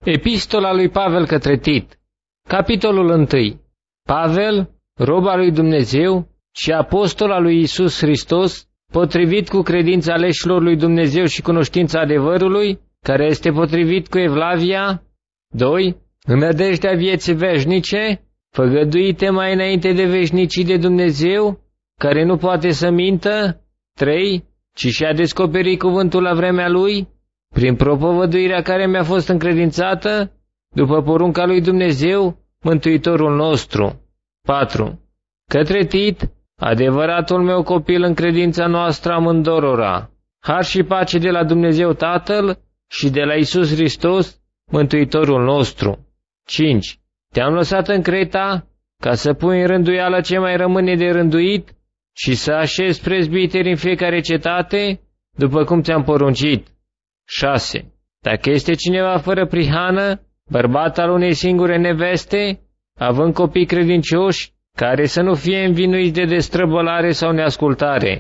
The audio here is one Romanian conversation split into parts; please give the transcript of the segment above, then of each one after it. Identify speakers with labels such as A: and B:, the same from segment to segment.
A: Epistola lui Pavel către Tit. Capitolul 1. Pavel, rob al lui Dumnezeu și apostol al lui Iisus Hristos, potrivit cu credința aleșilor lui Dumnezeu și cunoștința adevărului, care este potrivit cu Evlavia. 2. În nădejdea vieții veșnice, făgăduite mai înainte de veșnicii de Dumnezeu, care nu poate să mintă. 3. Ci și-a descoperit cuvântul la vremea lui, prin propovăduirea care mi-a fost încredințată, după porunca lui Dumnezeu, Mântuitorul nostru. 4. Către Tit, adevăratul meu copil în credința noastră amândorora, har și pace de la Dumnezeu Tatăl și de la Iisus Hristos, Mântuitorul nostru. 5. Te-am lăsat în Creta, ca să pui în rânduială ce mai rămâne de rânduit și să așezi prezbiteri în fiecare cetate, după cum ți-am poruncit. 6. Dacă este cineva fără prihană, bărbat al unei singure neveste, având copii credincioși, care să nu fie învinuiți de destrăbălare sau neascultare.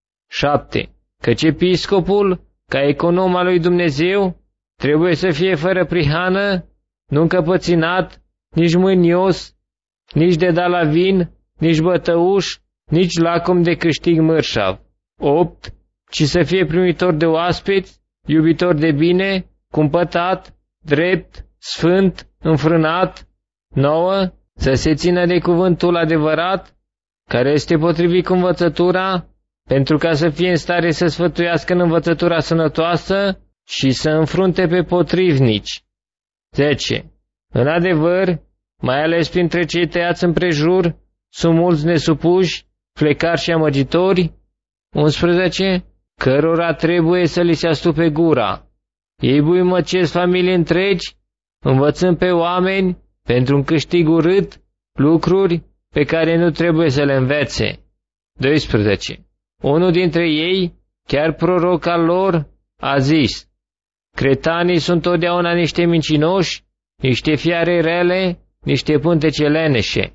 A: 7. Căci episcopul, ca econom al lui Dumnezeu, trebuie să fie fără prihană, nu încăpățânat, nici mânios, nici de dat la vin, nici bătăuș, nici lacom de câștig mărșav. 8. Ci să fie primitor de oaspeți, iubitor de bine, cumpătat, drept, sfânt, înfrânat. 9. Să se țină de cuvântul adevărat, care este potrivit cu învățătura, pentru ca să fie în stare să sfătuiască în învățătura sănătoasă și să înfrunte pe potrivnici. 10. În adevăr, mai ales printre cei tăiați împrejur, sunt mulți nesupuși, flecari și amăgitori. 11. Cărora trebuie să li se astupe gura. Ei buimăcesc familii întregi, învățând pe oameni, pentru un câștig urât, lucruri pe care nu trebuie să le învețe. 12. Unul dintre ei, chiar proroc al lor, a zis: Cretanii sunt totdeauna niște mincinoși, niște fiare rele, niște pântece leneșe.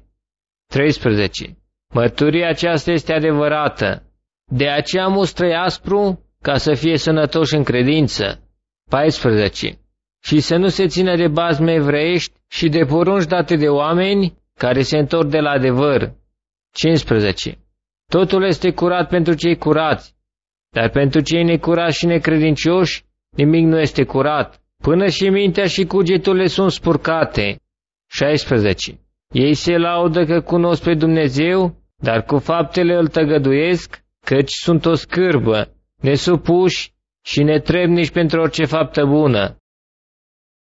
A: 13. Mărturia aceasta este adevărată. De aceea mustră-i aspru, ca să fie sănătoși în credință. 14. Și să nu se țină de bazme evreiești și de porunci date de oameni care se întorc de la adevăr. 15. Totul este curat pentru cei curați, dar pentru cei necurați și necredincioși nimic nu este curat, până și mintea și cugeturile sunt spurcate. 16. Ei se laudă că cunosc pe Dumnezeu, dar cu faptele îl tăgăduiesc, căci sunt o scârbă, nesupuși și netrebnici pentru orice faptă bună.